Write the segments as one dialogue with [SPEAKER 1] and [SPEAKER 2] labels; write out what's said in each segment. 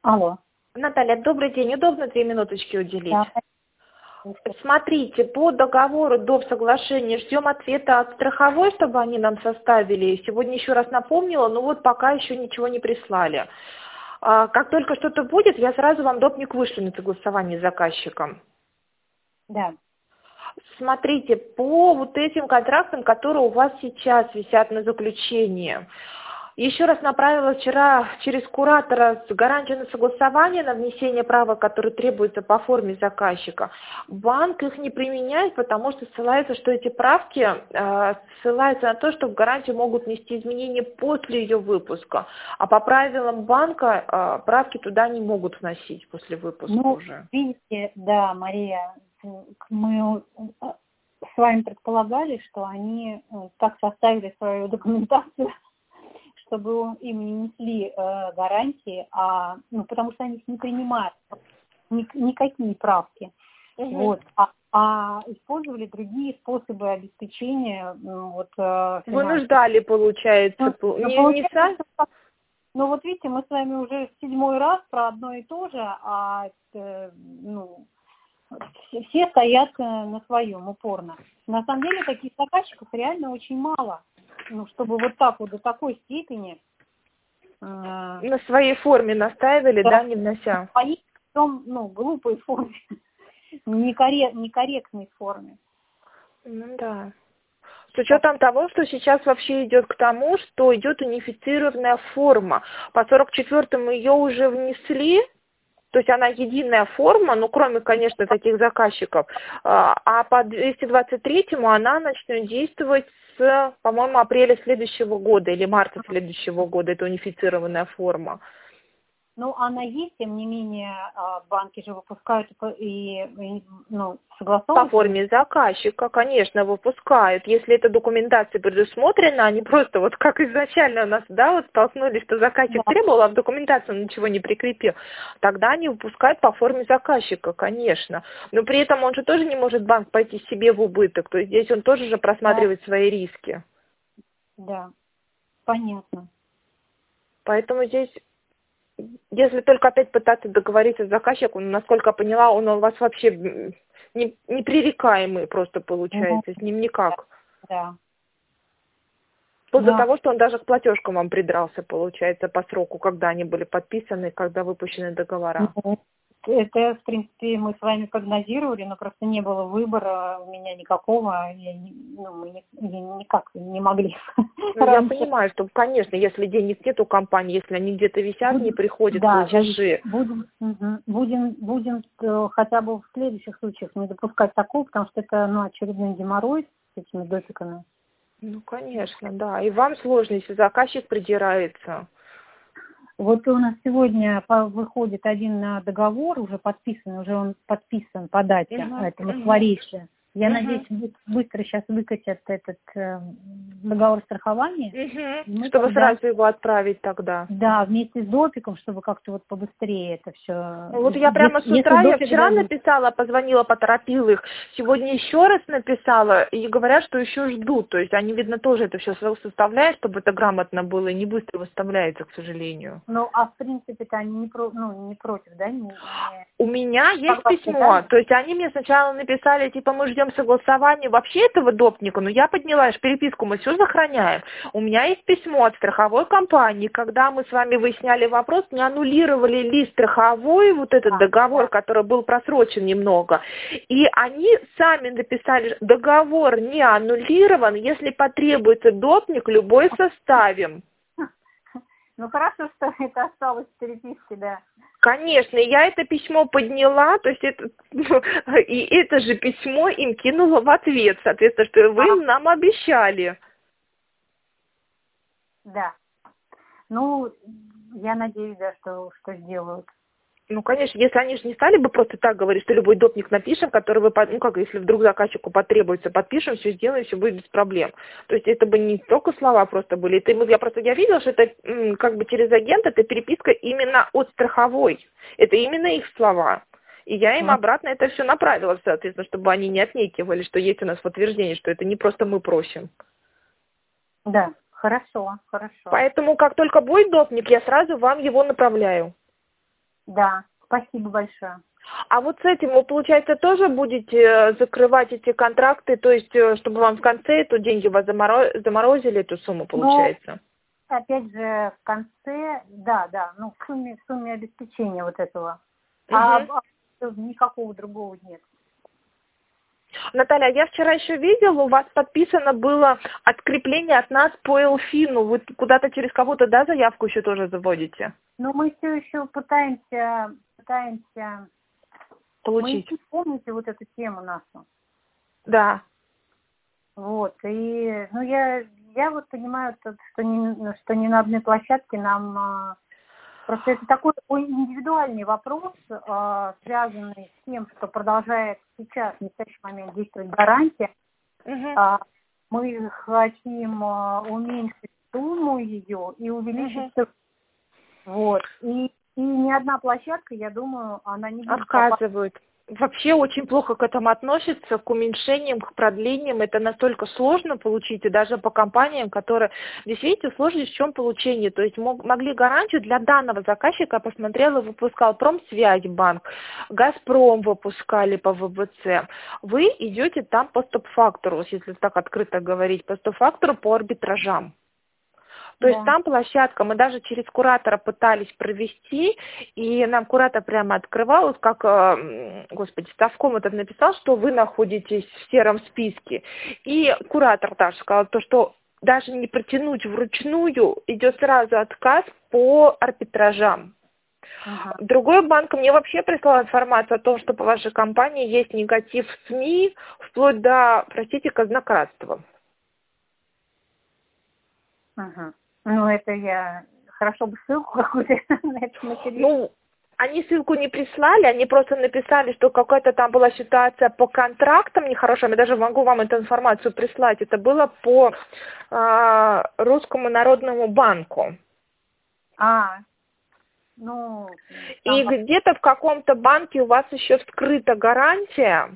[SPEAKER 1] Алло.
[SPEAKER 2] Наталья, добрый день. Удобно 2 минуточки уделить?
[SPEAKER 1] Да.
[SPEAKER 2] Смотрите, по договору доп. Соглашения ждем ответа от страховой, чтобы они нам составили. Сегодня еще раз напомнила, но вот пока еще ничего не прислали. Как только что-то будет, я сразу вам допник вышлю на согласование с заказчиком.
[SPEAKER 1] Да.
[SPEAKER 2] Смотрите, по вот этим контрактам, которые у вас сейчас висят на заключении, еще раз направила вчера через куратора гарантию на согласование на внесение права, которое требуется по форме заказчика. Банк их не применяет, потому что ссылается, что эти правки ссылаются на то, что в гарантию могут внести изменения после ее выпуска. А по правилам банка правки туда не могут вносить после выпуска уже.
[SPEAKER 1] Видите, да, Мария, мы с вами предполагали, что они так составили свою документацию, чтобы им не несли гарантии, потому что они их не принимают, никакие правки. Вот. А использовали другие способы обеспечения.
[SPEAKER 2] Вынуждали, получается.
[SPEAKER 1] Ну вот видите, мы с вами уже 7-й раз про одно и то же, все стоят на своем упорно. На самом деле таких заказчиков реально очень мало. Чтобы вот так вот до такой степени...
[SPEAKER 2] На своей форме настаивали, да, не внося?
[SPEAKER 1] В своей, глупой форме, некорректной форме.
[SPEAKER 2] Ну да. С учетом того, что сейчас вообще идет к тому, что идет унифицированная форма. По 44-му ее уже внесли, то есть она единая форма, кроме, конечно, таких заказчиков. А по 223-му она начнет действовать с, по-моему, апреля следующего года или марта следующего года. Это унифицированная форма.
[SPEAKER 1] Она есть, тем не менее, банки же выпускают согласовывают.
[SPEAKER 2] По форме заказчика, конечно, выпускают. Если эта документация предусмотрена, они просто вот как изначально у нас, столкнулись, что заказчик требовал, а в документацию ничего не прикрепил, тогда они выпускают по форме заказчика, конечно. Но при этом он же тоже не может банк пойти себе в убыток, то есть здесь он тоже же просматривает свои риски.
[SPEAKER 1] Да, понятно.
[SPEAKER 2] Поэтому здесь... Если только опять пытаться договориться с заказчиком, насколько я поняла, он у вас вообще непререкаемый просто получается, с ним никак.
[SPEAKER 1] Да.
[SPEAKER 2] Вплоть до того, что он даже к платежкам вам придрался, получается, по сроку, когда они были подписаны, когда выпущены договора.
[SPEAKER 1] Это, в принципе, мы с вами прогнозировали, но просто не было выбора у меня никакого, мы никак не могли.
[SPEAKER 2] Я понимаю, что, конечно, если денег нет у компании, если они где-то висят, не приходят платежи.
[SPEAKER 1] Будем хотя бы в следующих случаях не допускать такого, потому что это очередной геморрой с этими допиками.
[SPEAKER 2] Конечно, да. И вам сложно, если заказчик придирается.
[SPEAKER 1] Вот у нас сегодня выходит один договор, уже он подписан по дате, это скорейшее. Я надеюсь, быстро сейчас выкатят этот договор страхования.
[SPEAKER 2] Чтобы сразу его отправить тогда.
[SPEAKER 1] Да, вместе с допиком, чтобы как-то побыстрее это все.
[SPEAKER 2] Вот я прямо с утра, я вчера написала, позвонила, поторопила их. Сегодня еще раз написала, и говорят, что еще ждут. То есть они, видно, тоже это все составляют, чтобы это грамотно было, и не быстро выставляется, к сожалению.
[SPEAKER 1] В принципе-то они не против, да?
[SPEAKER 2] У меня есть письмо. То есть они мне сначала написали, мы ждем согласования вообще этого допника, но я подняла переписку, мы все сохраняем. У меня есть письмо от страховой компании, когда мы с вами выясняли вопрос, не аннулировали ли страховой этот договор, который был просрочен немного. И они сами написали, договор не аннулирован, если потребуется допник, любой составим.
[SPEAKER 1] Хорошо, что это осталось в переписке, да.
[SPEAKER 2] Конечно, я это письмо подняла, то есть и это же письмо им кинула в ответ, соответственно, что вы нам обещали.
[SPEAKER 1] Да. Я надеюсь, да, что сделают.
[SPEAKER 2] Конечно, если они же не стали бы просто так говорить, что любой допник напишем, который вы, если вдруг заказчику потребуется, подпишем, все сделаем, все будет без проблем. То есть это бы не только слова просто были. Я видела, что это через агента, это переписка именно от страховой. Это именно их слова. И я им обратно это все направила, соответственно, чтобы они не отнекивали, что есть у нас подтверждение, что это не просто мы просим.
[SPEAKER 1] Да, хорошо.
[SPEAKER 2] Поэтому как только будет допник, я сразу вам его направляю.
[SPEAKER 1] Да, спасибо большое.
[SPEAKER 2] А вот с этим вы, получается, тоже будете закрывать эти контракты, то есть, чтобы вам в конце эту деньги у вас заморозили, эту сумму,
[SPEAKER 1] Но,
[SPEAKER 2] получается?
[SPEAKER 1] опять же, в конце, да, ну, в сумме обеспечения вот этого.
[SPEAKER 2] Угу.
[SPEAKER 1] Никакого другого нет.
[SPEAKER 2] Наталья, я вчера еще видела, у вас подписано было открепление от нас по Элфину. Вы куда-то через кого-то, да, заявку еще тоже заводите?
[SPEAKER 1] Но мы все еще пытаемся,
[SPEAKER 2] Получить.
[SPEAKER 1] мы помните вот эту тему нашу?
[SPEAKER 2] Да.
[SPEAKER 1] Вот, и, ну, я вот понимаю, что не на одной площадке нам, просто это такой индивидуальный вопрос, связанный с тем, что продолжает сейчас, в настоящий момент, действовать гарантия.
[SPEAKER 2] Угу.
[SPEAKER 1] Мы хотим уменьшить сумму ее и увеличить цену. Вот, и ни одна площадка, я думаю, она не будет
[SPEAKER 2] Отказывают. Вообще очень плохо к этому относятся, к уменьшениям, к продлениям. Это настолько сложно получить, и даже по компаниям, которые... Здесь, видите, сложность в чем получение. То есть могли гарантию для данного заказчика, посмотрела, выпускал Промсвязьбанк, Газпром выпускали по ВБЦ. Вы идете там по стоп-фактору, если так открыто говорить, по стоп-фактору по арбитражам. То есть там площадка, мы даже через куратора пытались провести, и нам куратор прямо открывал, как, господи, Ставком этот написал, что вы находитесь в сером списке. И куратор даже сказал, то, что даже не протянуть вручную, идет сразу отказ по арбитражам.
[SPEAKER 1] Ага.
[SPEAKER 2] Другой банк мне вообще прислал информацию о том, что по вашей компании есть негатив в СМИ, вплоть до, простите, казнократства.
[SPEAKER 1] Ага. Ну, это хорошо бы ссылку какую-то на этот материал.
[SPEAKER 2] Ну, они ссылку не прислали, они просто написали, что какая-то там была ситуация по контрактам нехорошая. Я даже могу вам эту информацию прислать. Это было по Русскому народному банку.
[SPEAKER 1] Ну...
[SPEAKER 2] И где-то в каком-то банке у вас еще вскрыта гарантия.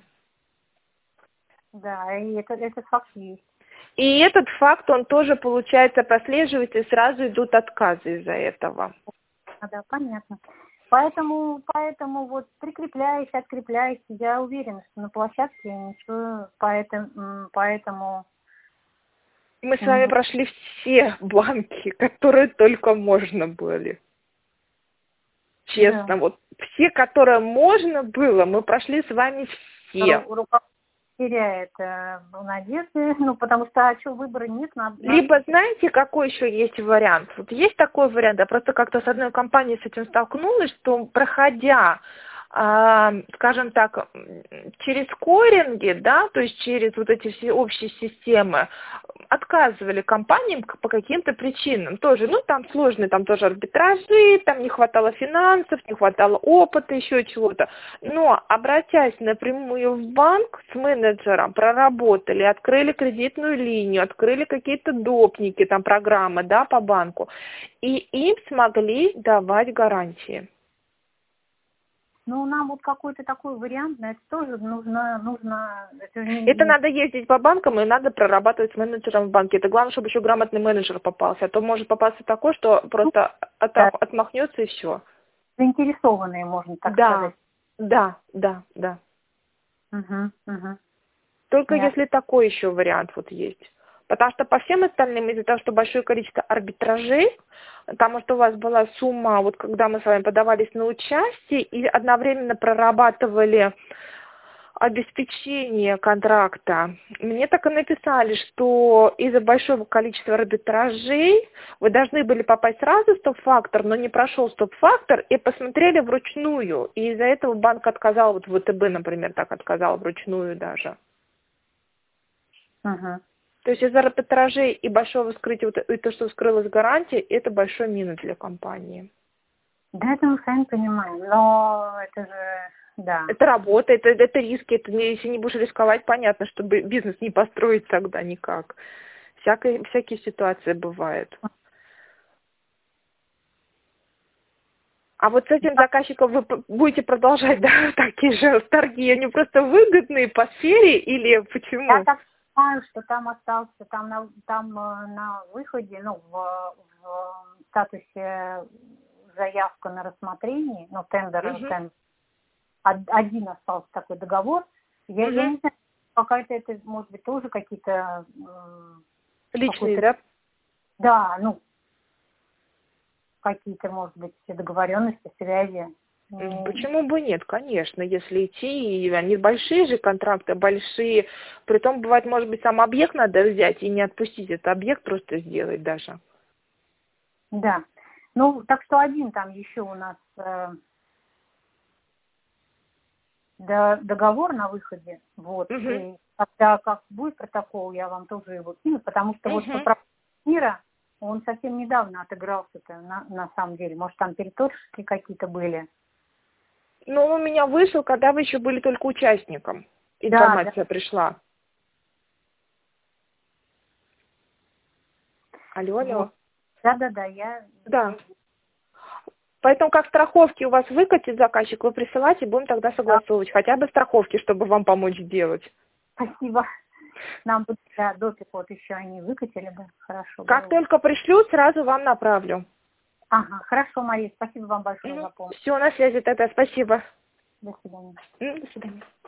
[SPEAKER 1] Да, и этот факт есть.
[SPEAKER 2] И этот факт, он тоже, получается, прослеживается, и сразу идут отказы из-за этого.
[SPEAKER 1] Да, понятно. Поэтому вот прикрепляясь, открепляясь, я уверена, что на площадке ничего, поэтому...
[SPEAKER 2] Мы с вами прошли все банки, которые только можно были. Честно, да. Вот все, которые можно было, мы прошли с вами все.
[SPEAKER 1] Теряет надежды, потому что выбора нет.
[SPEAKER 2] Либо знаете, какой еще есть вариант? Вот есть такой вариант, я просто как-то с одной компанией с этим столкнулась, что проходя, скажем так, через скоринги, да, то есть через вот эти все общие системы, отказывали компаниям по каким-то причинам. Тоже, там сложные, там тоже арбитражи, там не хватало финансов, не хватало опыта, еще чего-то. Но, обратясь напрямую в банк с менеджером, проработали, открыли кредитную линию, открыли какие-то допники, там программы, да, по банку, и им смогли давать гарантии.
[SPEAKER 1] Нам вот какой-то такой вариант, но это тоже нужно...
[SPEAKER 2] Это надо ездить по банкам и надо прорабатывать с менеджером в банке. Это главное, чтобы еще грамотный менеджер попался. А то может попасться такой, что просто отмахнется и все.
[SPEAKER 1] Заинтересованные, можно так сказать.
[SPEAKER 2] Да.
[SPEAKER 1] Угу.
[SPEAKER 2] Только если такой еще вариант вот есть. Потому что по всем остальным, из-за того, что большое количество арбитражей, потому что у вас была сумма, вот когда мы с вами подавались на участие и одновременно прорабатывали обеспечение контракта, мне так и написали, что из-за большого количества арбитражей вы должны были попасть сразу в стоп-фактор, но не прошел стоп-фактор, и посмотрели вручную. И из-за этого банк отказал, вот ВТБ, например, так отказал вручную даже.
[SPEAKER 1] Ага.
[SPEAKER 2] То есть из-за арбитражей и большого вскрытия, и то, что вскрылась гарантия, это большой минус для компании.
[SPEAKER 1] Да, это мы сами понимаем, но это же, да.
[SPEAKER 2] Это работа, это риски, если не будешь рисковать, понятно, что бизнес не построить тогда никак. Всякие ситуации бывают. А вот с этим заказчиком вы будете продолжать, да, такие же торги, они просто выгодные по сфере или почему?
[SPEAKER 1] Я так понимаю, что там остался, там на выходе, в статусе заявка на рассмотрение, ну, тендер. Один остался такой договор. Я не знаю, какая-то это, может быть, тоже какие-то...
[SPEAKER 2] Личные, да?
[SPEAKER 1] Да, ну, какие-то, может быть, договоренности, связи.
[SPEAKER 2] Почему бы нет, конечно, если идти, и они большие же контракты, большие. Притом, бывает, может быть, сам объект надо взять и не отпустить этот объект, просто сделать даже.
[SPEAKER 1] Да. Ну, так что один там еще у нас договор на выходе. Вот. И когда как будет протокол, я вам тоже его кину, потому что вот по праву мира он совсем недавно отыгрался-то, на самом деле. Может, там переторжки какие-то были.
[SPEAKER 2] Ну, он у меня вышел, когда вы еще были только участником. Информация пришла. Алло.
[SPEAKER 1] Вот. Да, я...
[SPEAKER 2] Да. Поэтому как страховки у вас выкатит заказчик, вы присылайте, будем тогда согласовывать. Хотя бы страховки, чтобы вам помочь сделать.
[SPEAKER 1] Спасибо. Нам бы допик вот еще они выкатили бы. Хорошо.
[SPEAKER 2] Как только пришлют, сразу вам направлю.
[SPEAKER 1] Ага, хорошо, Мария, спасибо вам большое за помощь.
[SPEAKER 2] Все, на связи тогда, спасибо.
[SPEAKER 1] До свидания.
[SPEAKER 2] До свидания.